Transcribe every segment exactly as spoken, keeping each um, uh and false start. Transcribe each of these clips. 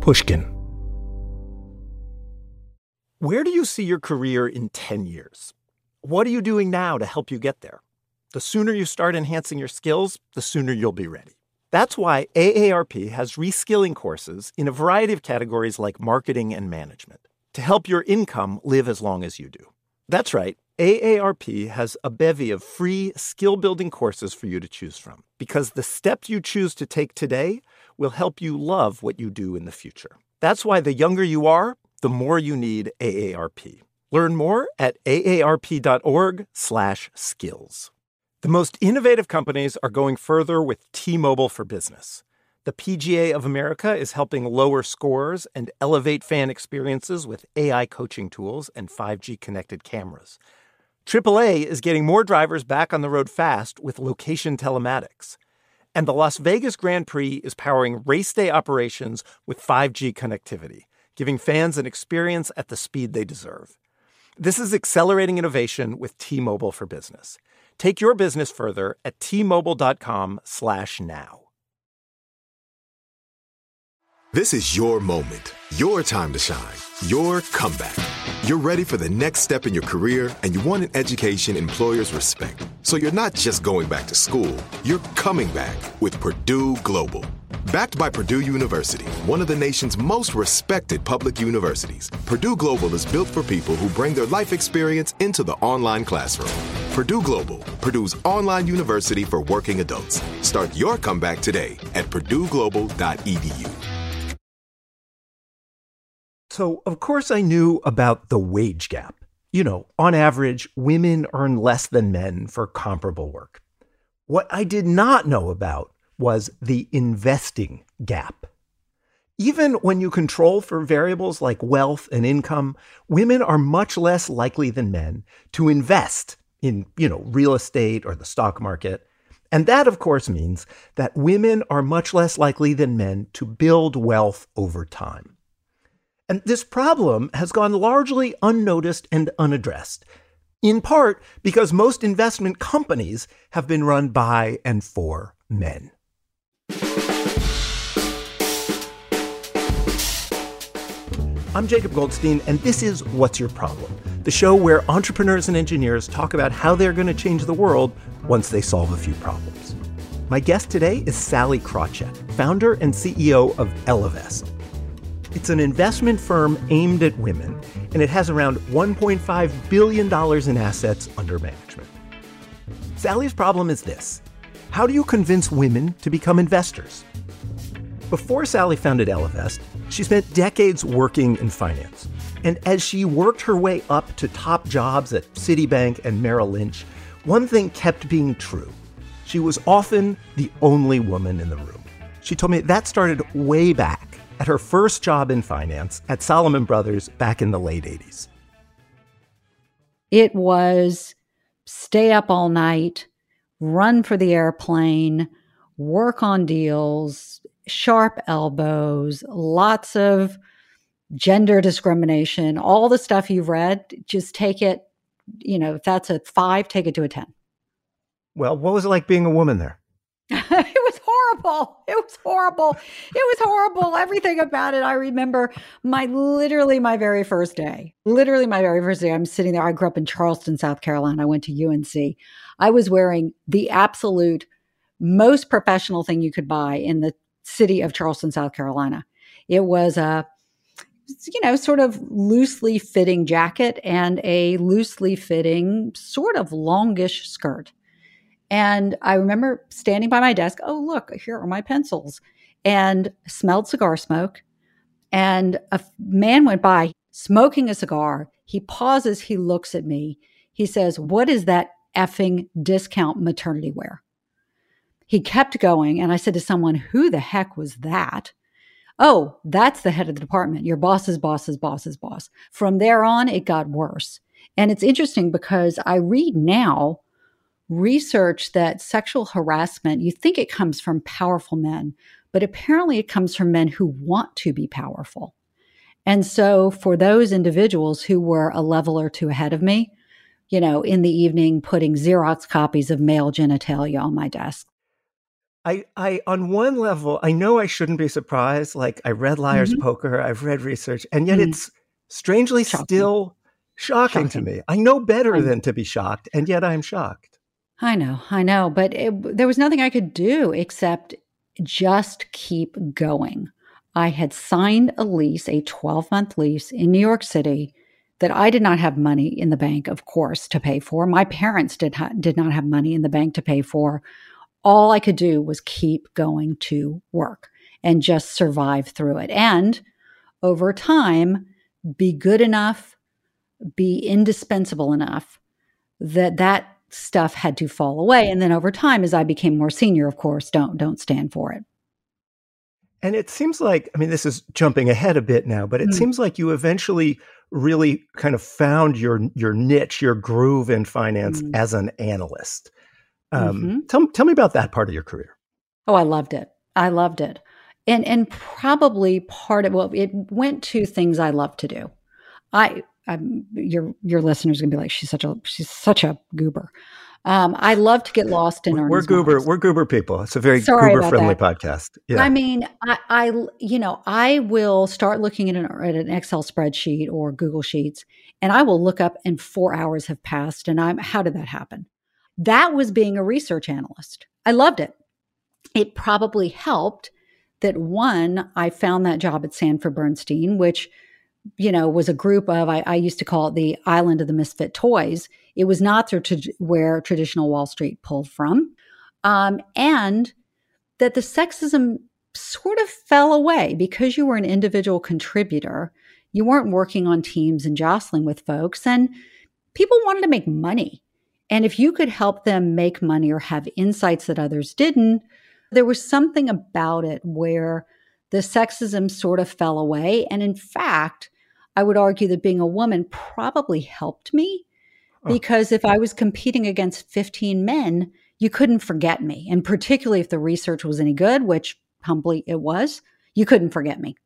Pushkin. Where do you see your career in ten years? What are you doing now to help you get there? The sooner you start enhancing your skills, the sooner you'll be ready. That's why A A R P has reskilling courses in a variety of categories like marketing and management to help your income live as long as you do. That's right. A A R P has a bevy of free skill-building courses for you to choose from because the steps you choose to take today will help you love what you do in the future. That's why the younger you are, the more you need A A R P. Learn more at aarp.org slash skills. The most innovative companies are going further with T-Mobile for Business. The P G A of America is helping lower scores and elevate fan experiences with A I coaching tools and five G connected cameras. triple A is getting more drivers back on the road fast with location telematics. And the Las Vegas Grand Prix is powering race day operations with five G connectivity, giving fans an experience at the speed they deserve. This is accelerating innovation with T-Mobile for Business. Take your business further at T-Mobile.com slash now. This is your moment, your time to shine, your comeback. You're ready for the next step in your career, and you want an education employers respect. So you're not just going back to school, you're coming back with Purdue Global. Backed by Purdue University, one of the nation's most respected public universities, Purdue Global is built for people who bring their life experience into the online classroom. Purdue Global, Purdue's online university for working adults. Start your comeback today at purdue global dot e d u. So, of course, I knew about the wage gap. You know, on average, women earn less than men for comparable work. What I did not know about was the investing gap. Even when you control for variables like wealth and income, women are much less likely than men to invest in, you know, real estate or the stock market. And that, of course, means that women are much less likely than men to build wealth over time. And this problem has gone largely unnoticed and unaddressed, in part because most investment companies have been run by and for men. I'm Jacob Goldstein, and this is What's Your Problem?, the show where entrepreneurs and engineers talk about how they're going to change the world once they solve a few problems. My guest today is Sallie Krawcheck, founder and C E O of Ellevest. It's an investment firm aimed at women, and it has around one point five billion dollars in assets under management. Sallie's problem is this: how do you convince women to become investors? Before Sallie founded Ellevest, she spent decades working in finance. And as she worked her way up to top jobs at Citibank and Merrill Lynch, one thing kept being true. She was often the only woman in the room. She told me that started way back at her first job in finance at Salomon Brothers back in the late eighties. It was stay up all night, run for the airplane, work on deals, sharp elbows, lots of gender discrimination, all the stuff you've read. Just take it, you know, if that's a five, take it to a ten. Well, what was it like being a woman there? It was horrible. It was horrible. It was horrible. Everything about it. I remember my, literally my very first day, literally my very first day. I'm sitting there. I grew up in Charleston, South Carolina. I went to U N C. I was wearing the absolute most professional thing you could buy in the city of Charleston, South Carolina. It was a, you know, sort of loosely fitting jacket and a loosely fitting sort of longish skirt. And I remember standing by my desk. Oh, look, here are my pencils, and smelled cigar smoke. And a man went by smoking a cigar. He pauses. He looks at me. He says, "What is that effing discount maternity wear?" He kept going. And I said to someone, "Who the heck was that?" "Oh, that's the head of the department. Your boss's boss's boss's boss." From there on, it got worse. And it's interesting because I read now research that sexual harassment, you think it comes from powerful men, but apparently it comes from men who want to be powerful. And so for those individuals who were a level or two ahead of me, you know, in the evening, putting Xerox copies of male genitalia on my desk. I, I, on one level, I know I shouldn't be surprised. Like I read Liar's Mhm. Poker, I've read research, and yet Mm. it's strangely Shocking. still shocking, to Shocking. me. I know better I than to be shocked, and yet I'm shocked. I know, I know, but it, there was nothing I could do except just keep going. I had signed a lease, a twelve-month lease in New York City that I did not have money in the bank, of course, to pay for. My parents did, ha- did not have money in the bank to pay for. All I could do was keep going to work and just survive through it. And over time, be good enough, be indispensable enough that that stuff had to fall away. And then over time, as I became more senior, of course, don't don't stand for it. And it seems like, I mean, this is jumping ahead a bit now, but it Mm. seems like you eventually really kind of found your your niche, your groove in finance Mm. as an analyst. Um, hmm tell, tell me about that part of your career. Oh, I loved it. I loved it. And and probably part of, well, it went to things I love to do. I I'm, your your listeners are gonna be like, she's such a she's such a goober. Um, I love to get lost in We're, we're earnings goober, models. we're goober people. It's a very Sorry goober about friendly that. podcast. Yeah. I mean, I, I, you know, I will start looking at an, at an Excel spreadsheet or Google Sheets, and I will look up, and four hours have passed, and I'm, how did that happen? That was being a research analyst. I loved it. It probably helped that, one, I found that job at Sanford Bernstein, which, you know, was a group of, I, I used to call it the island of the misfit toys. It was not through to where traditional Wall Street pulled from. Um, and that the sexism sort of fell away because you were an individual contributor. You weren't working on teams and jostling with folks, and people wanted to make money. And if you could help them make money or have insights that others didn't, there was something about it where the sexism sort of fell away. And in fact, I would argue that being a woman probably helped me, because if I was competing against fifteen men, you couldn't forget me. And particularly if the research was any good, which humbly it was, you couldn't forget me.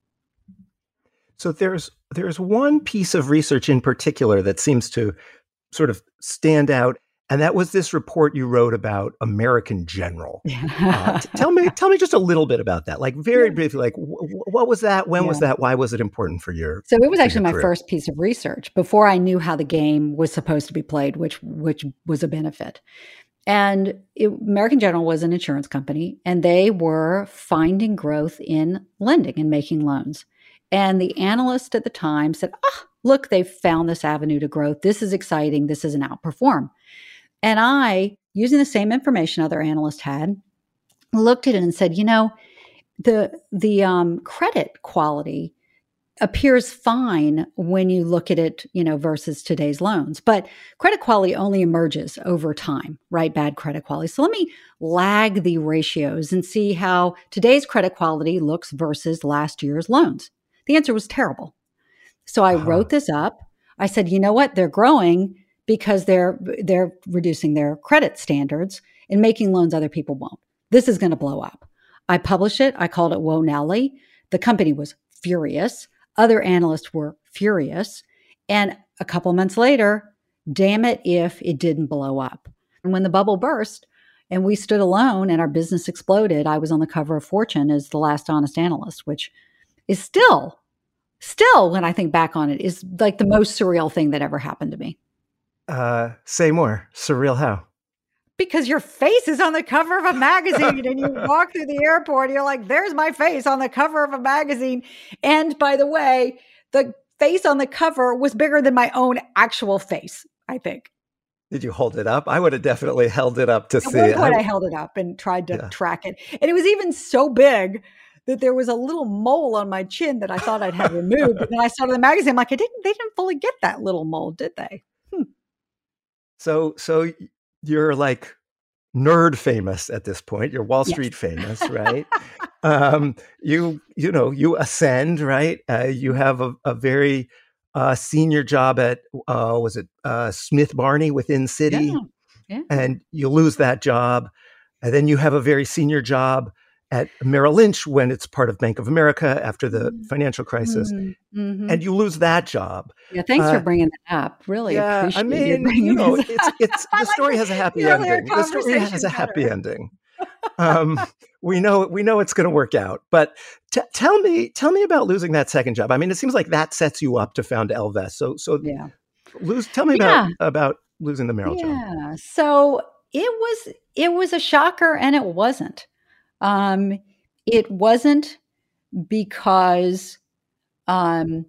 So there's there's one piece of research in particular that seems to sort of stand out, and that was this report you wrote about American General. Uh, t- tell me, tell me just a little bit about that, like very Yeah. briefly. Like, wh- wh- what was that? When was Yeah. that? Why was it important for your? So it was for actually your my career? first piece of research before I knew how the game was supposed to be played, which which was a benefit. And it, American General was an insurance company, and they were finding growth in lending and making loans. And the analyst at the time said, "Ah, look, they've found this avenue to growth. This is exciting. This is an outperform." And I, using the same information other analysts had, looked at it and said, you know, the the um, credit quality appears fine when you look at it, you know, versus today's loans. But credit quality only emerges over time, right? Bad credit quality. So let me lag the ratios and see how today's credit quality looks versus last year's loans. The answer was terrible. So I Uh-huh. wrote this up. I said, you know what? They're growing because they're they're reducing their credit standards and making loans other people won't. This is going to blow up. I published it. I called it Whoa Nelly. The company was furious. Other analysts were furious. And a couple months later, damn it if it didn't blow up. And when the bubble burst and we stood alone and our business exploded, I was on the cover of Fortune as the last honest analyst, which is still, still, when I think back on it, is like the most surreal thing that ever happened to me. Uh, say more. Surreal how? Because your face is on the cover of a magazine and you walk through the airport, you're like, there's my face on the cover of a magazine. And by the way, the face on the cover was bigger than my own actual face, I think. Did you hold it up? I would have definitely held it up to At see. one point, I, I, held it up and tried to Yeah. track it. And it was even so big that there was a little mole on my chin that I thought I'd had removed. And then I saw it in the magazine. I'm like, I didn't, they didn't fully get that little mole, did they? so, so you're like nerd famous at this point. You're Wall Yes. Street famous, right? um, you, you know, you ascend, right? Uh, you have a, a very uh, senior job at, uh, was it uh, Smith Barney within Citi? Yeah. Yeah. And you lose that job. And then you have a very senior job at Merrill Lynch when it's part of Bank of America after the Mm. financial crisis. Mm-hmm. And you lose that job. Yeah, thanks Uh, for bringing that up. Really yeah, appreciate I you mean, bringing you know, this it's up. it's I the like story the- has a happy the earlier ending. The story has conversation a happy better. ending. Um, we know we know it's going to work out. But t- tell me tell me about losing that second job. I mean, it seems like that sets you up to found Ellevest. So so Yeah. lose. Tell me Yeah. about about losing the Merrill job. Yeah. So it was it was a shocker, and it wasn't. Um, it wasn't because um,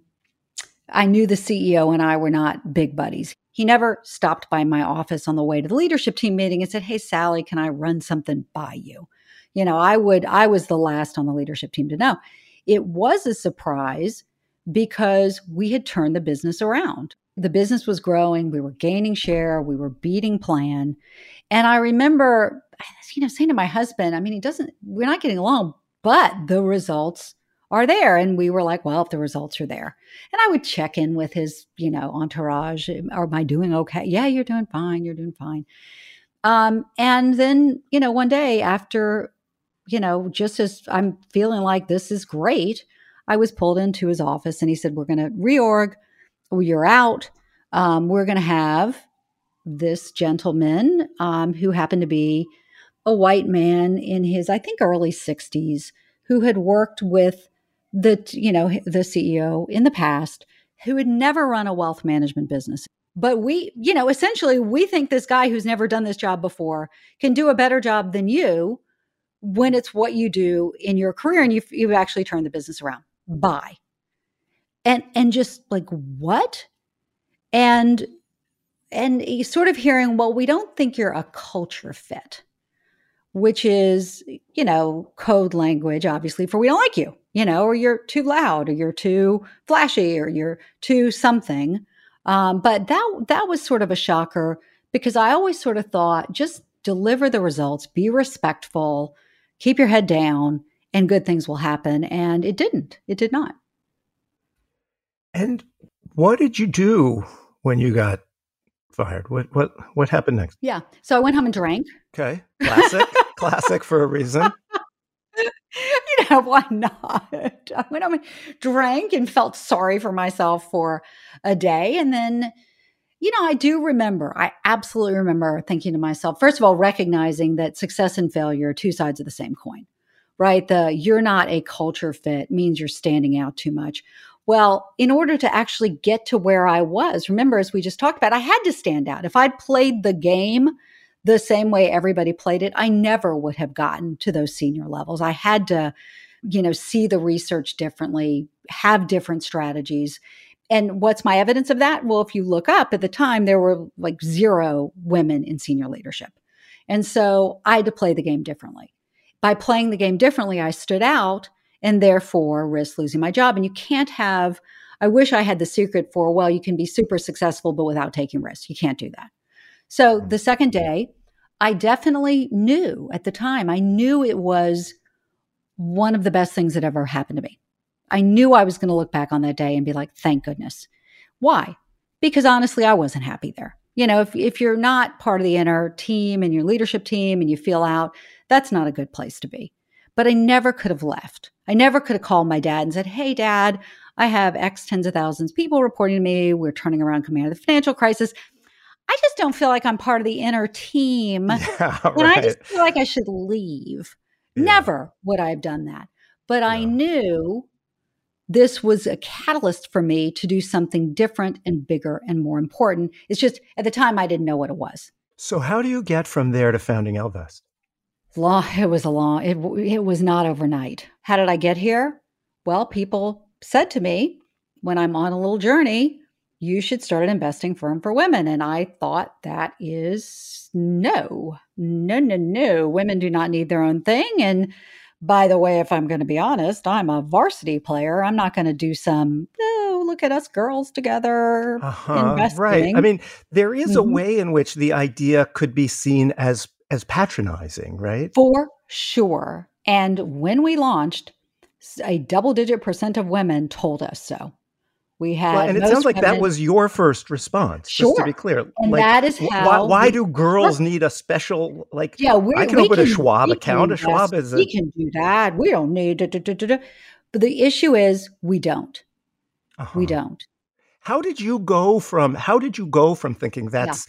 I knew the C E O and I were not big buddies. He never stopped by my office on the way to the leadership team meeting and said, "Hey, Sally, can I run something by you?" You know, I would, I was the last on the leadership team to know. It was a surprise because we had turned the business around. The business was growing. We were gaining share. We were beating plan. And I remember, you know, saying to my husband, I mean, he doesn't, we're not getting along, but the results are there. And we were like, well, if the results are there. And I would check in with his, you know, entourage. Am I doing okay? Yeah, you're doing fine. You're doing fine. Um, and then, you know, one day after, you know, just as I'm feeling like this is great, I was pulled into his office and he said, we're going to reorg. You're out. Um, we're going to have this gentleman um, who happened to be a white man in his, I think, early sixties, who had worked with the, you know, the C E O in the past, who had never run a wealth management business. But we, you know, essentially, we think this guy who's never done this job before can do a better job than you when it's what you do in your career and you've, you've actually turned the business around. Bye. And, and just like, what? And, and sort of hearing, well, we don't think you're a culture fit, which is, you know, code language, obviously, for we don't like you, you know, or you're too loud, or you're too flashy, or you're too something. Um, but that that was sort of a shocker because I always sort of thought, just deliver the results, be respectful, keep your head down, and good things will happen. And it didn't. It did not. And what did you do when you got fired? What what what happened next? Yeah. So I went home and drank. Okay. Classic. Classic for a reason. You know, why not? I went home and drank and felt sorry for myself for a day. And then, you know, I do remember, I absolutely remember thinking to myself, first of all, recognizing that success and failure are two sides of the same coin, right? The you're not a culture fit means you're standing out too much. Well, in order to actually get to where I was, remember, as we just talked about, I had to stand out. If I'd played the game the same way everybody played it, I never would have gotten to those senior levels. I had to, you know, see the research differently, have different strategies. And what's my evidence of that? Well, if you look up at the time, there were like zero women in senior leadership. And so I had to play the game differently. By playing the game differently, I stood out and therefore risked losing my job. And you can't have, I wish I had the secret for, well, you can be super successful, but without taking risks. You can't do that. So the second day, I definitely knew at the time, I knew it was one of the best things that ever happened to me. I knew I was going to look back on that day and be like, thank goodness. Why? Because honestly, I wasn't happy there. You know, if, if you're not part of the inner team and your leadership team and you feel out, that's not a good place to be. But I never could have left. I never could have called my dad and said, hey, Dad, I have X tens of thousands of people reporting to me. We're turning around coming out of the financial crisis. I just don't feel like I'm part of the inner team. Yeah, and right. I just feel like I should leave. Yeah. Never would I have done that. But Yeah. I knew this was a catalyst for me to do something different and bigger and more important. It's just at the time I didn't know what it was. So how do you get from there to founding Ellevest? Long, it was a long, it, it was not overnight. How did I get here? Well, people said to me when I'm on a little journey, you should start an investing firm for women. And I thought that is no, no, no, no. Women do not need their own thing. And by the way, if I'm going to be honest, I'm a varsity player. I'm not going to do some, oh, look at us girls together Uh-huh, investing. right. I mean, there is a Mhm. way in which the idea could be seen as as patronizing, right? For sure. And when we launched, a double-digit percent of women told us so. We had Well, and it most sounds like that women- was your first response, just to be Sure. clear. And Like, that is wh- why, how why we- do girls need a special, like, Yeah, we I can we open a can- Schwab we account. can A Schwab invest. is a, We can do that. We don't need. Da, da, da, da, da. But the issue is, we don't. uh-huh. We don't. How did you go from, how did you go from thinking that's,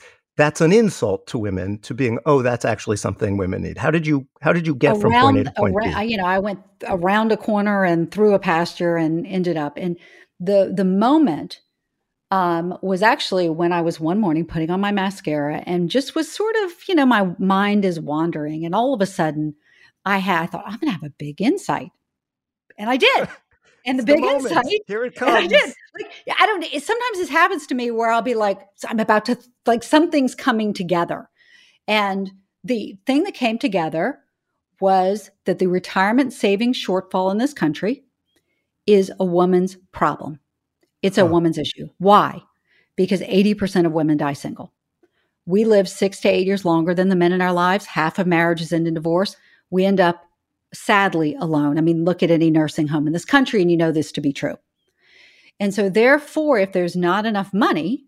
that's an insult to women to being, oh, that's actually something women need. How did you how did you get from point A Around, to point around, I- B? you know, I went around a corner and through a pasture and ended up. And the the moment um, was actually when I was one morning putting on my mascara and just was sort of, you know, my mind is wandering, and all of a sudden, I had I thought I'm going to have a big insight, and I did. And the It's the big moment. insight, Here it and I did. comes. Like, yeah, I don't, it, sometimes this happens to me where I'll be like, so I'm about to, like, something's coming together. And the thing that came together was that the retirement savings shortfall in this country is a woman's problem. It's a Huh. woman's issue. Why? Because eighty percent of women die single. We live six to eight years longer than the men in our lives. Half of marriages end in divorce. We end up sadly alone. I mean, look at any nursing home in this country and you know this to be true. And so therefore, if there's not enough money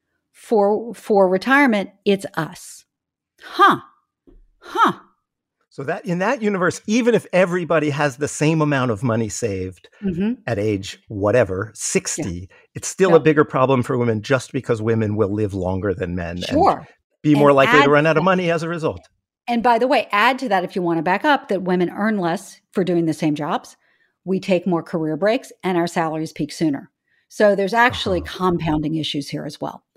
for for retirement, it's us. Huh. Huh. So that in that universe, even if everybody has the same amount of money saved Mm-hmm. at age whatever, sixty, yeah. it's still Yeah. a bigger problem for women just because women will live longer than men Sure. and be more And likely to add run to out of that- money as a result. And by the way, add to that, if you want to back up, that women earn less for doing the same jobs. We take more career breaks and our salaries peak sooner. So there's actually Uh-huh. compounding issues here as well.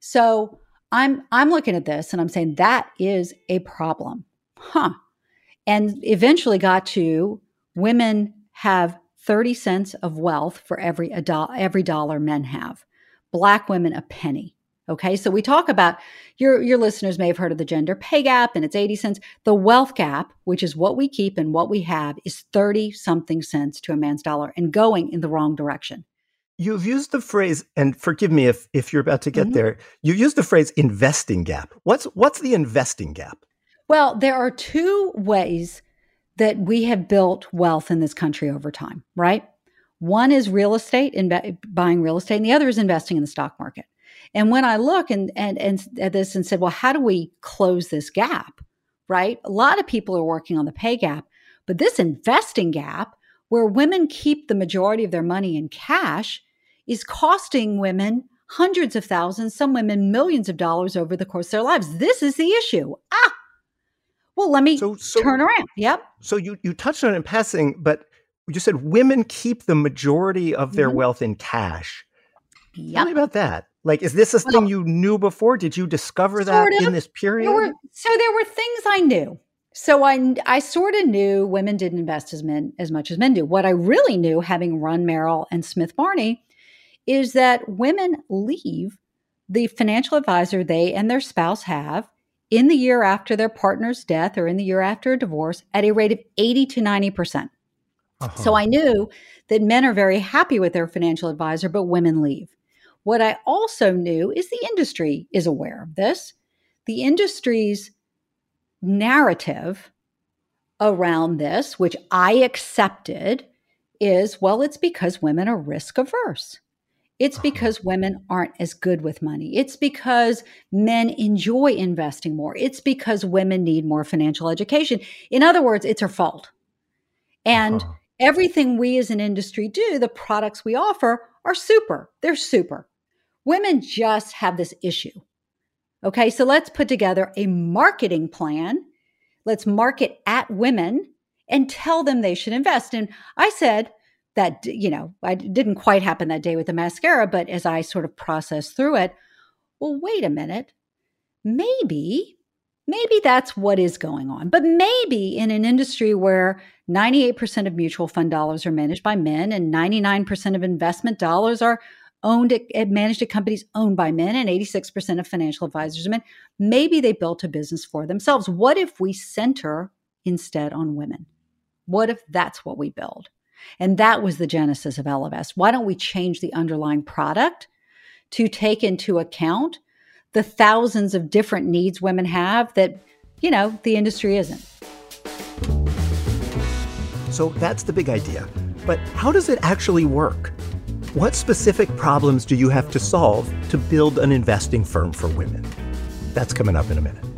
So I'm I'm looking at this and I'm saying that is a problem. Huh. And eventually got to women have thirty cents of wealth for every a do- every dollar men have. Black women a penny. Okay, so we talk about, your your listeners may have heard of the gender pay gap and it's eighty cents. The wealth gap, which is what we keep and what we have, is thirty something cents to a man's dollar and going in the wrong direction. You've used the phrase, and forgive me if if you're about to get Mhm. there, you used the phrase investing gap. What's what's the investing gap? Well, there are two ways that we have built wealth in this country over time, right? One is real estate, inve- buying real estate, and the other is investing in the stock market. And when I look and, and, and at this and said, well, how do we close this gap, right? A lot of people are working on the pay gap, but this investing gap, where women keep the majority of their money in cash, is costing women hundreds of thousands, some women millions of dollars over the course of their lives. This is the issue. Ah, well, let me So so turn around. Yep. so you you touched on it in passing, but you said women keep the majority of their Mhm. wealth in cash. Tell Yep. me about that. Like, is this a Well, thing you knew before? Did you discover that sort in of. this There period? were so there were things I knew. So I I sort of knew women didn't invest as men as much as men do. What I really knew, having run Merrill and Smith Barney, is that women leave the financial advisor they and their spouse have in the year after their partner's death or in the year after a divorce at a rate of eighty to ninety percent. So Uh-huh. I knew that men are very happy with their financial advisor, but women leave. What I also knew is the industry is aware of this. The industry's narrative around this, which I accepted, is, well, it's because women are risk averse. It's Uh-huh. because women aren't as good with money. It's because men enjoy investing more. It's because women need more financial education. In other words, it's her fault. And Uh-huh. everything we as an industry do, the products we offer, are super. They're super. Women just have this issue. Okay, so let's put together a marketing plan. Let's market at women and tell them they should invest. And I said that, you know, I it didn't quite happen that day with the mascara, but as I sort of processed through it, well, wait a minute. Maybe, maybe that's what is going on. But maybe in an industry where ninety-eight percent of mutual fund dollars are managed by men and ninety-nine percent of investment dollars are owned at, at managed at companies owned by men and eighty-six percent of financial advisors are men, maybe they built a business for themselves. What if we center instead on women? What if that's what we build? And that was the genesis of Ellevest. Why don't we change the underlying product to take into account the thousands of different needs women have that, you know, the industry isn't? So that's the big idea. But how does it actually work? What specific problems do you have to solve to build an investing firm for women? That's coming up in a minute.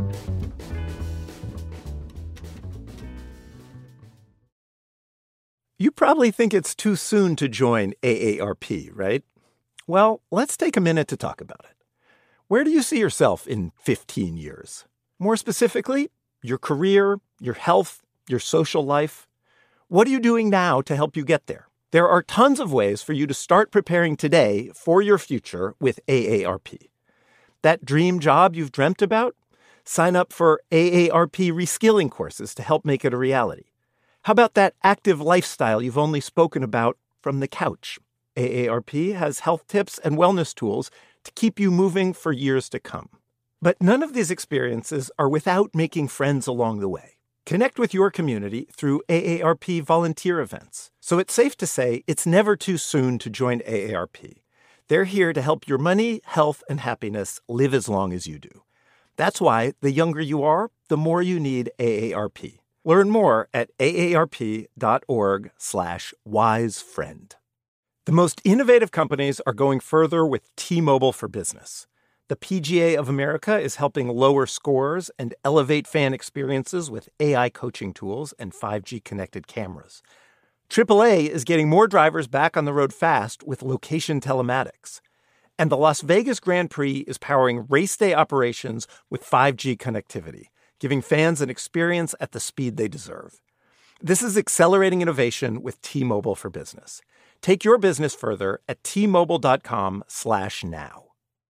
You probably think it's too soon to join A A R P, right? Well, let's take a minute to talk about it. Where do you see yourself in fifteen years? More specifically, your career, your health, your social life. What are you doing now to help you get there? There are tons of ways for you to start preparing today for your future with A A R P. That dream job you've dreamt about? Sign up for A A R P reskilling courses to help make it a reality. How about that active lifestyle you've only spoken about from the couch? A A R P has health tips and wellness tools to keep you moving for years to come. But none of these experiences are without making friends along the way. Connect with your community through A A R P volunteer events. So it's safe to say it's never too soon to join A A R P. They're here to help your money, health, and happiness live as long as you do. That's why the younger you are, the more you need A A R P. Learn more at aarp.org slash wisefriend. The most innovative companies are going further with T-Mobile for Business. The P G A of America is helping lower scores and elevate fan experiences with A I coaching tools and five G connected cameras. triple A is getting more drivers back on the road fast with location telematics. And the Las Vegas Grand Prix is powering race day operations with five G connectivity, giving fans an experience at the speed they deserve. This is accelerating innovation with T-Mobile for Business. Take your business further at T-Mobile.com slash now.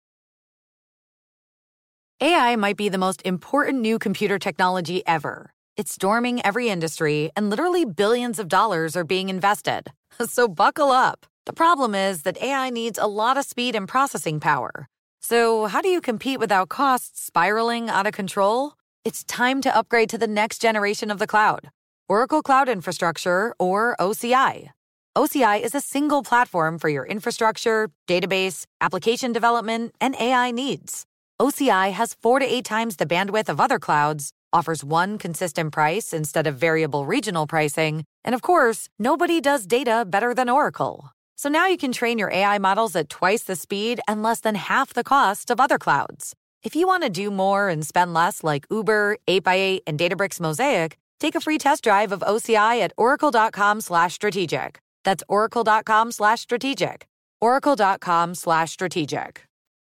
A I might be the most important new computer technology ever. It's storming every industry, and literally billions of dollars are being invested. So buckle up. The problem is that A I needs a lot of speed and processing power. So how do you compete without costs spiraling out of control? It's time to upgrade to the next generation of the cloud. Oracle Cloud Infrastructure, or O C I. O C I is a single platform for your infrastructure, database, application development, and A I needs. O C I has four to eight times the bandwidth of other clouds, offers one consistent price instead of variable regional pricing, and of course, nobody does data better than Oracle. So now you can train your A I models at twice the speed and less than half the cost of other clouds. If you want to do more and spend less like Uber, eight by eight, and Databricks Mosaic, take a free test drive of O C I at oracle.com slash strategic. That's oracle.com slash strategic. oracle.com slash strategic.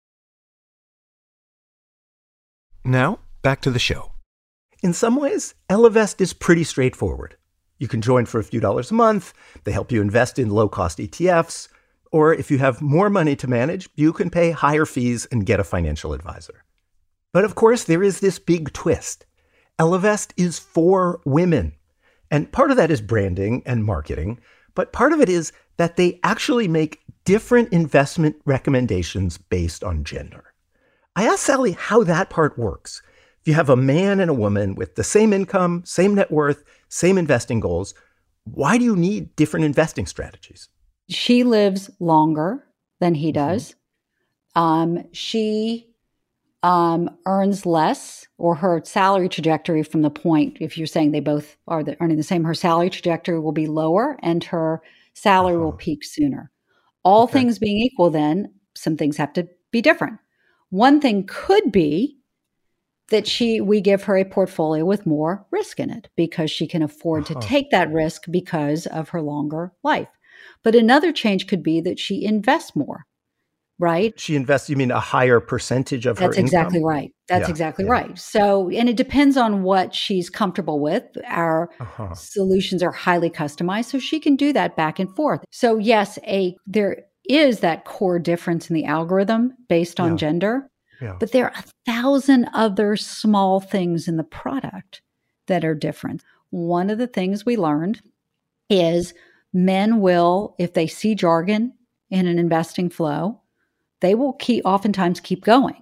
Now, back to the show. In some ways, Ellevest is pretty straightforward. You can join for a few dollars a month. They help you invest in low-cost E T Fs. Or if you have more money to manage, you can pay higher fees and get a financial advisor. But of course, there is this big twist. Ellevest is for women. And part of that is branding and marketing. But part of it is that they actually make different investment recommendations based on gender. I asked Sally how that part works. If you have a man and a woman with the same income, same net worth, same investing goals, why do you need different investing strategies? She lives longer than he does. Mm-hmm. Um, she um, earns less, or her salary trajectory from the point, if you're saying they both are the, earning the same, her salary trajectory will be lower and her salary uh-huh. will peak sooner. All okay. things being equal, then some things have to be different. One thing could be that she we give her a portfolio with more risk in it because she can afford uh-huh. to take that risk because of her longer life. But another change could be that she invests more, right? She invests, you mean a higher percentage of That's her income? That's exactly right. That's yeah, exactly yeah. right. So, and it depends on what she's comfortable with. Our uh-huh. solutions are highly customized, so she can do that back and forth. So yes, a there is that core difference in the algorithm based on yeah. gender, yeah. but there are a thousand other small things in the product that are different. One of the things we learned is men will, if they see jargon in an investing flow, they will keep oftentimes keep going.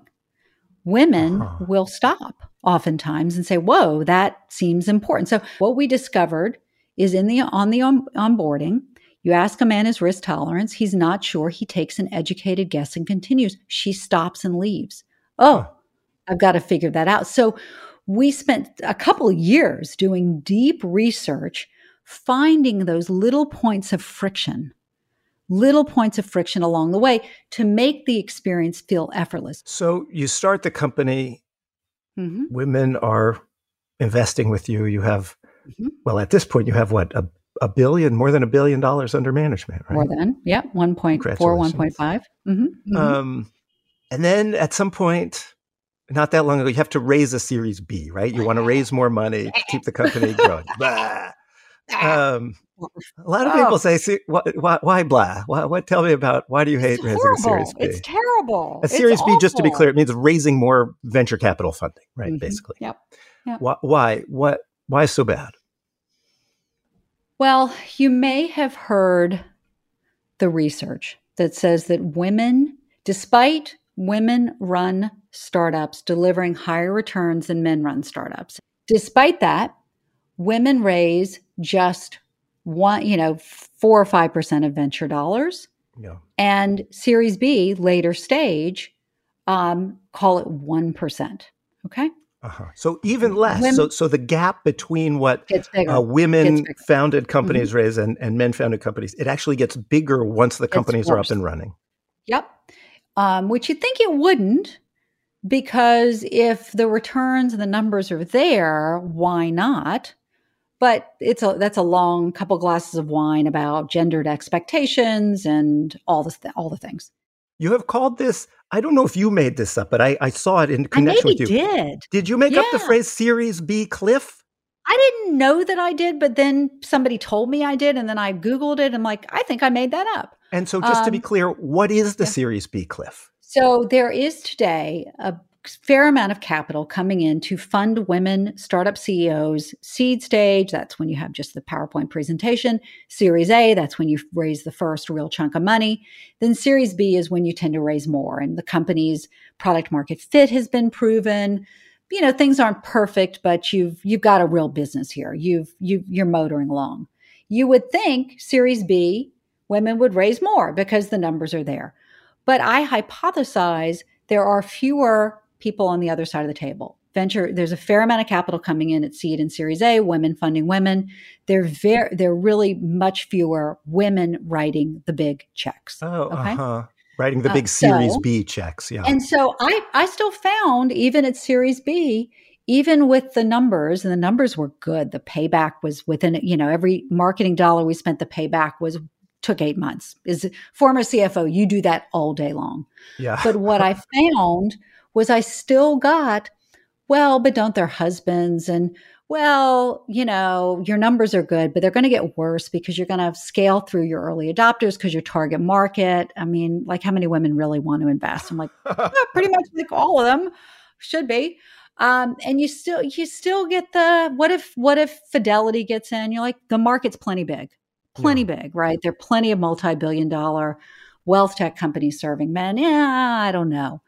Women uh-huh. will stop oftentimes and say, whoa, that seems important. So what we discovered is in the on the on, onboarding, you ask a man his risk tolerance. He's not sure. He takes an educated guess and continues. She stops and leaves. Oh, huh. I've got to figure that out. So we spent a couple of years doing deep research, finding those little points of friction, little points of friction along the way to make the experience feel effortless. So you start the company, mm-hmm. women are investing with you. You have, mm-hmm. well, at this point, you have what, a, a billion, more than a billion dollars under management, right? More than, yeah, one point four, one point five. Mm-hmm. Mm-hmm. Um, And then at some point, not that long ago, you have to raise a Series B, right? You want to raise more money to keep the company growing. Blah. Um, a lot of people Oh. say, "See, why, why, why blah? Why, what? Tell me about why do you hate It's raising a horrible. Series B? It's terrible. A Series It's B, just to be awful. clear, it means raising more venture capital funding, right? Mhm. Basically. Yep. Yep. Why? Why? What? Why is so bad? Well, you may have heard the research that says that women, despite women-run startups delivering higher returns than men-run startups, despite that, women raise just one, you know, four or five percent of venture dollars, Yeah. and Series B, later stage, um, call it one percent. Okay, Uh-huh. So even less. Women- So so the gap between what gets bigger. uh, Gets women bigger. founded companies raise and, and men founded companies, it actually gets bigger once the Gets companies are up worse. and running. Yep. Um, which you'd think it wouldn't, because if the returns and the numbers are there, why not? But it's a that's a long couple glasses of wine about gendered expectations and all this th- all the things. You have called this, I don't know if you made this up, but I, I saw it in I connection maybe with you. did. Did you make up the Yeah. phrase Series B cliff? I didn't know that I did, but then somebody told me I did, and then I Googled it. I'm like, I think I made that up. And so just to be Um, clear, what is the yeah. Series B cliff? So there is today a fair amount of capital coming in to fund women startup C E Os. Seed stage, that's when you have just the PowerPoint presentation. Series A, that's when you raise the first real chunk of money. Then Series B is when you tend to raise more, and the company's product market fit has been proven. You know, things aren't perfect, but you've you've got a real business here. You've you you're motoring along. You would think Series B women would raise more because the numbers are there. But I hypothesize there are fewer people on the other side of the table. Venture, there's a fair amount of capital coming in at seed and Series A, women funding women. There very there are really much fewer women writing the big checks. Oh, Okay. uh-huh. Writing the Uh, big Series so- B checks. Yeah. And so I, I still found, even at Series B, even with the numbers, and the numbers were good, the payback was within, you know, every marketing dollar we spent, the payback was took eight months. Is former C F O, you do that all day long. yeah. But what I found was I still got, well, but don't their husbands? And well, you know, your numbers are good, but they're going to get worse because you're going to scale through your early adopters because your target market. I mean, like how many women really want to invest? I'm like, "Yeah, pretty much like all of them should be. Um, and you still, you still get the, what if, what if Fidelity gets in? You're like, the market's plenty big, plenty big, right? There are plenty of multi-billion dollar wealth tech companies serving men. Yeah, I don't know.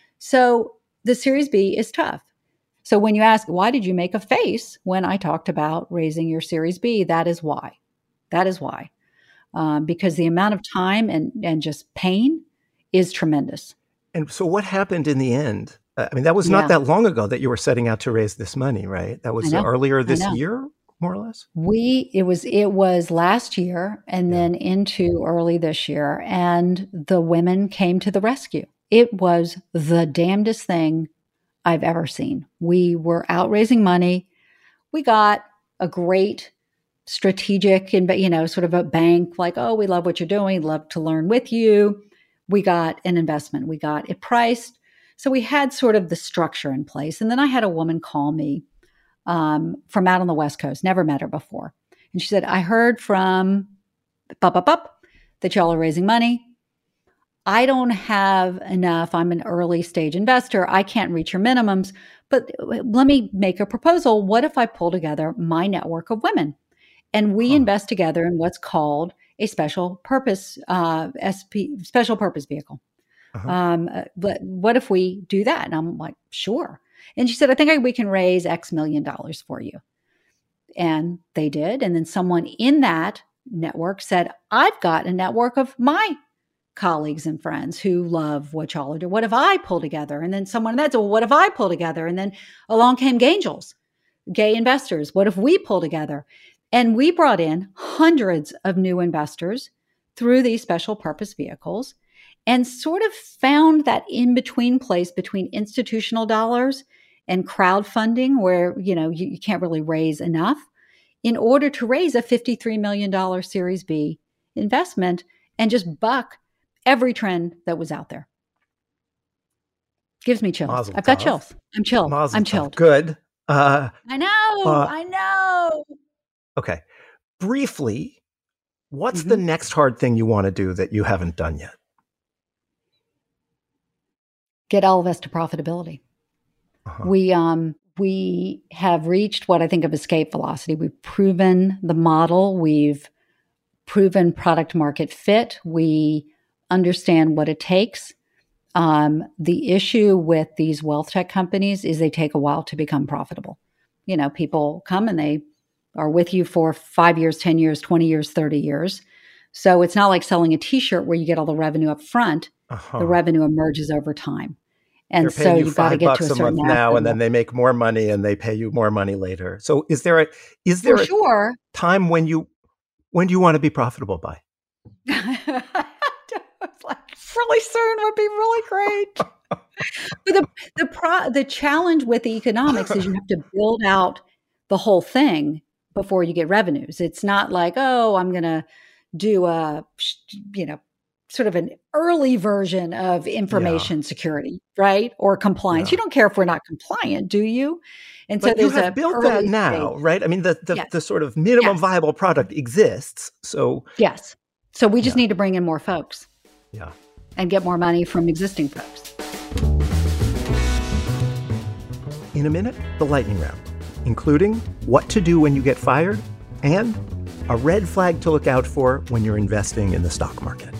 So the Series B is tough. So when you ask, why did you make a face when I talked about raising your Series B? That is why. That is why. Um, because the amount of time and, and just pain is tremendous. And so what happened in the end? Uh, I mean, that was Yeah. not that long ago that you were setting out to raise this money, right? That was I know. earlier I this know. year, more or less? We it was it was last year and Yeah. then into early this year, and the women came to the rescue. It was the damnedest thing I've ever seen. We were out raising money. We got a great strategic and you know sort of a bank like, oh, we love what you're doing, love to learn with you. We got an investment. We got it priced. So we had sort of the structure in place. And then I had a woman call me um, from out on the West Coast, never met her before. And she said, I heard from Bup, Bup, Bup that y'all are raising money. I don't have enough. I'm an early stage investor. I can't reach your minimums, but let me make a proposal. What if I pull together my network of women and we Huh. invest together in what's called a special purpose, uh, S P, special purpose vehicle? Uh-huh. Um, uh, but what if we do that? And I'm like, sure. And she said, I think I, we can raise X million dollars for you. And they did. And then someone in that network said, I've got a network of my colleagues and friends who love what y'all are doing. What if I pull together? And then someone that said, well, what if I pull together? And then along came Gangels, gay investors. What if we pull together? And we brought in hundreds of new investors through these special purpose vehicles and sort of found that in-between place between institutional dollars and crowdfunding where, you know, you, you can't really raise enough in order to raise a fifty-three million dollars Series B investment and just buck every trend that was out there. Gives me chills. Mazel I've got tov. chills. I'm chilled. Mazel I'm tov. chilled. Good. Uh, I know. uh, I know. okay. Briefly, what's Mhm. the next hard thing you want to do that you haven't done yet? Get all of us to profitability. Uh-huh. We um we have reached what I think of escape velocity. We've proven the model. We've proven product market fit. We understand what it takes. Um, the issue with these wealth tech companies is they take a while to become profitable. You know, people come and they are with you for five years, ten years, twenty years, thirty years. So it's not like selling a t-shirt where you get all the revenue up front. Uh-huh. The revenue emerges over time. And They're so paying you you've got to five get bucks to a a certain month now, and then level. they make more money, and they pay you more money later. So, is there a is there For a sure. time when you when do you want to be profitable by? It's like really soon would be really great. But the the pro, the challenge with the economics is you have to build out the whole thing before you get revenues. It's not like, oh, I'm going to do a, you know, sort of an early version of information Yeah. security, right? Or compliance. Yeah. You don't care if we're not compliant, do you? And so But you there's have a built early that now, stage. right? I mean, the the, Yes. the sort of minimum Yes. viable product exists. So, Yes. So we just Yeah. need to bring in more folks yeah. and get more money from existing folks. In a minute, the lightning round, including what to do when you get fired and a red flag to look out for when you're investing in the stock market.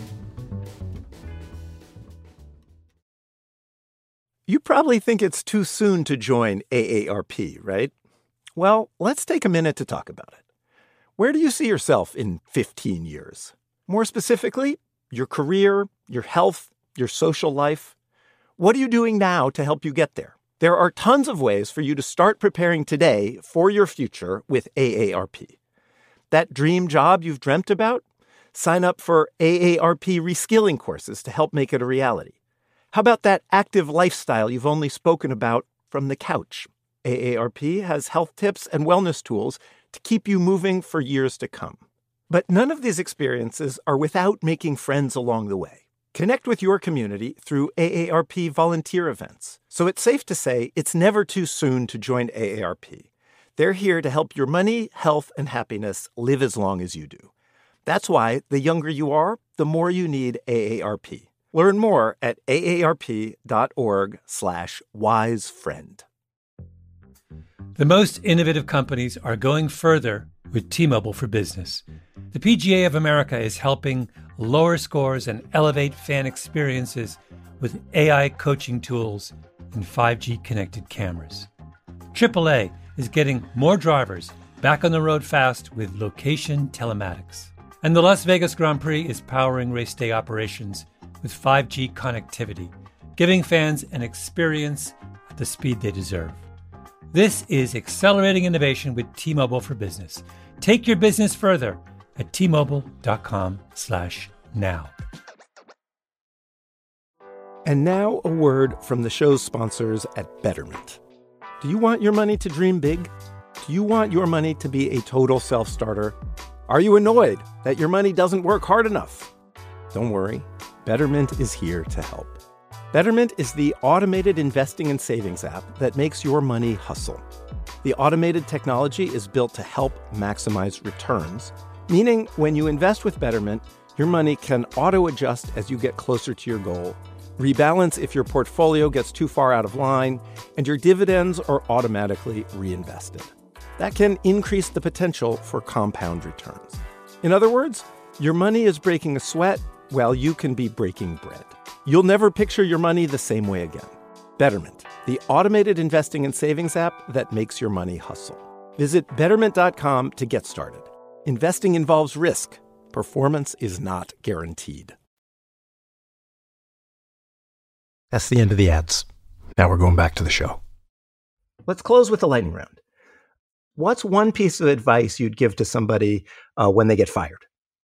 You probably think it's too soon to join A A R P, right? Well, let's take a minute to talk about it. Where do you see yourself in fifteen years? More specifically, your career, your health, your social life. What are you doing now to help you get there? There are tons of ways for you to start preparing today for your future with A A R P. That dream job you've dreamt about? Sign up for A A R P reskilling courses to help make it a reality. How about that active lifestyle you've only spoken about from the couch? A A R P has health tips and wellness tools to keep you moving for years to come. But none of these experiences are without making friends along the way. Connect with your community through A A R P volunteer events. So it's safe to say it's never too soon to join A A R P. They're here to help your money, health, and happiness live as long as you do. That's why the younger you are, the more you need A A R P. Learn more at aarp.org slash wisefriend. The most innovative companies are going further with T-Mobile for Business. The P G A of America is helping lower scores and elevate fan experiences with A I coaching tools and five G connected cameras. triple A is getting more drivers back on the road fast with location telematics. And the Las Vegas Grand Prix is powering race day operations with five G connectivity, giving fans an experience at the speed they deserve. This is accelerating innovation with T-Mobile for Business. Take your business further at T-Mobile.com slash now. And now a word from the show's sponsors at Betterment. Do you want your money to dream big? Do you want your money to be a total self-starter? Are you annoyed that your money doesn't work hard enough? Don't worry, Betterment is here to help. Betterment is the automated investing and savings app that makes your money hustle. The automated technology is built to help maximize returns, meaning when you invest with Betterment, your money can auto-adjust as you get closer to your goal, rebalance if your portfolio gets too far out of line, and your dividends are automatically reinvested. That can increase the potential for compound returns. In other words, your money is breaking a sweat while you can be breaking bread. You'll never picture your money the same way again. Betterment, the automated investing and savings app that makes your money hustle. Visit betterment dot com to get started. Investing involves risk. Performance is not guaranteed. That's the end of the ads. Now we're going back to the show. Let's close with the lightning round. What's one piece of advice you'd give to somebody uh, when they get fired?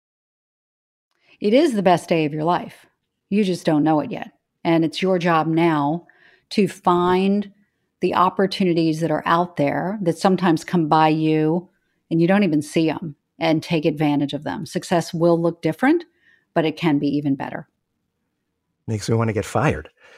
It is the best day of your life. You just don't know it yet. And it's your job now to find the opportunities that are out there that sometimes come by you and you don't even see them, and take advantage of them. Success will look different, but it can be even better. Makes me want to get fired.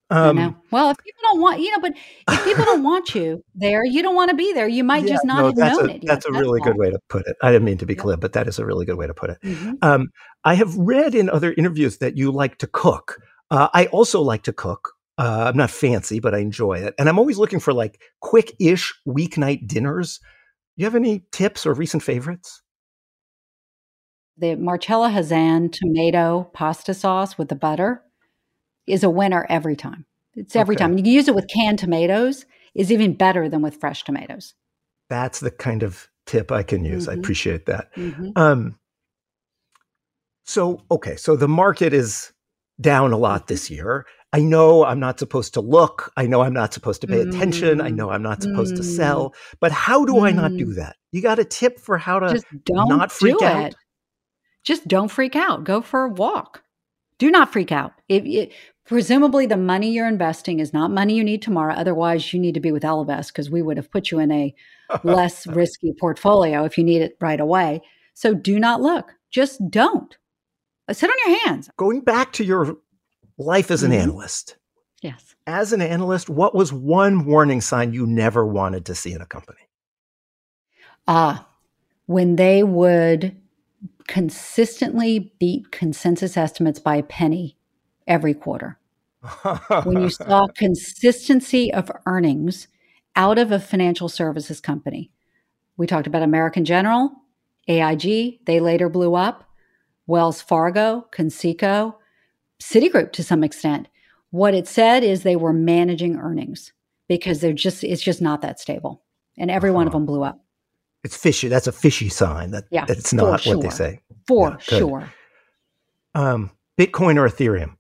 Um, I know. Well, if people don't want, you know, but if people don't want you there, you don't want to be there. You might yeah, just not no, have that's known a, it yet. That's a That's really good all. way to put it. I didn't mean to be Yep. glib, but that is a really good way to put it. Mhm. Um, I have read in other interviews that you like to cook. Uh, I also like to cook. Uh, I'm not fancy, but I enjoy it. And I'm always looking for like quick-ish weeknight dinners. You have any tips or recent favorites? The Marcella Hazan tomato pasta sauce with the butter is a winner every time. It's every Okay. time. And you can use it with canned tomatoes. Is even better than with fresh tomatoes. That's the kind of tip I can use. I Mhm. appreciate that. Mhm. Um, so, okay, so the market is down a lot Mhm. this year. I know I'm not supposed to look. I know I'm not supposed to pay attention. I Mm. know I'm not supposed to Mm. sell. But how do I not Mm. do that? You got a tip for how to Just don't not freak do out? it. Just don't freak out. Go for a walk. Do not freak out. If it, presumably the money you're investing is not money you need tomorrow. Otherwise, you need to be with Ellevest because we would have put you in a less risky portfolio if you need it right away. So do not look. Just don't. Sit on your hands. Going back to your life as an Mhm. analyst, Yes. as an analyst, what was one warning sign you never wanted to see in a company? Ah, when they would consistently beat consensus estimates by a penny every quarter. When you saw consistency of earnings out of a financial services company. We talked about American General, A I G, they later blew up, Wells Fargo, Conseco, Citigroup to some extent. What it said is they were managing earnings because they're just it's just not that stable. And every one of Uh-huh. them blew up. It's fishy. That's a fishy sign that, Yeah, that it's for not what sure. they say. For Yeah, good. sure. Um, Bitcoin or Ethereum?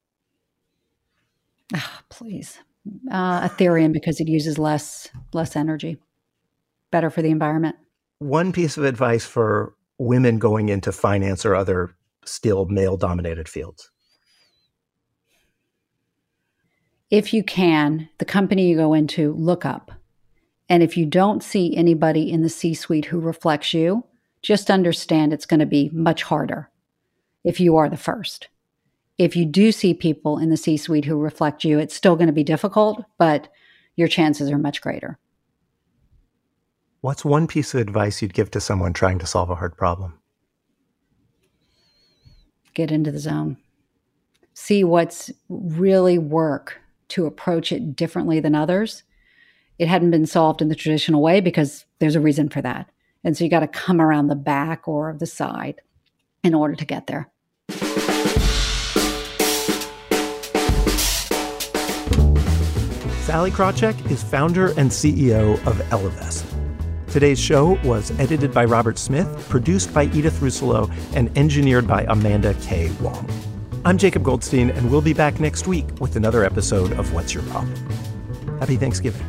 Ah, please. Uh, Ethereum because it uses less less energy. Better for the environment. One piece of advice for women going into finance or other still male-dominated fields. If you can, the company you go into, look up. And if you don't see anybody in the C-suite who reflects you, just understand it's going to be much harder if you are the first. If you do see people in the C-suite who reflect you, it's still going to be difficult, but your chances are much greater. What's one piece of advice you'd give to someone trying to solve a hard problem? Get into the zone. See what's really work to approach it differently than others. It hadn't been solved in the traditional way because there's a reason for that. And so you got to come around the back or the side in order to get there. Sallie Krawcheck is founder and C E O of Ellevest. Today's show was edited by Robert Smith, produced by Edith Russello, and engineered by Amanda K. Wong. I'm Jacob Goldstein, and we'll be back next week with another episode of What's Your Problem? Happy Thanksgiving.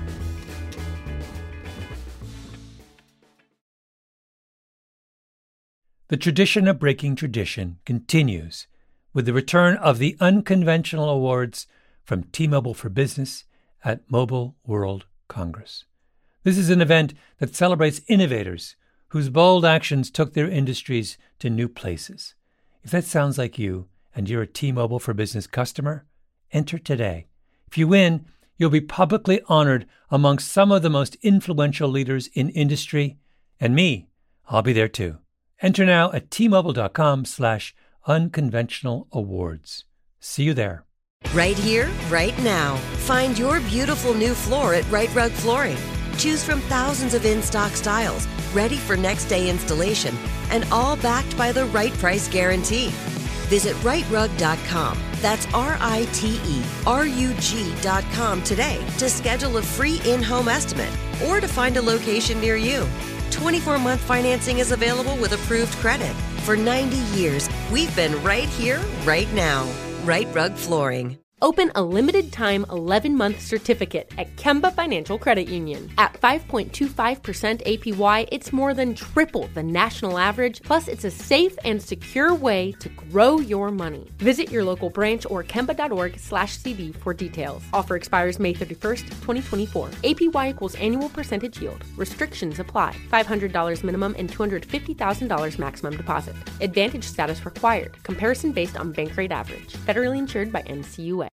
The tradition of breaking tradition continues with the return of the Unconventional Awards from T-Mobile for Business at Mobile World Congress. This is an event that celebrates innovators whose bold actions took their industries to new places. If that sounds like you and you're a T-Mobile for Business customer, enter today. If you win, you'll be publicly honored amongst some of the most influential leaders in industry. And me, I'll be there too. Enter now at T-Mobile.com slash unconventional awards. See you there. Right here, right now. Find your beautiful new floor at Right Rug Flooring. Choose from thousands of in-stock styles, ready for next day installation, and all backed by the right price guarantee. Visit right rug dot com. That's R I T E R U G dot com today to schedule a free in-home estimate or to find a location near you. twenty-four month financing is available with approved credit. For ninety years, we've been right here, right now. Right Rug Flooring. Open a limited-time eleven-month certificate at Kemba Financial Credit Union. At five point two five percent A P Y, it's more than triple the national average, plus it's a safe and secure way to grow your money. Visit your local branch or kemba.org slash CD for details. Offer expires May thirty-first, twenty twenty-four. A P Y equals annual percentage yield. Restrictions apply. five hundred dollars minimum and two hundred fifty thousand dollars maximum deposit. Advantage status required. Comparison based on bank rate average. Federally insured by N C U A.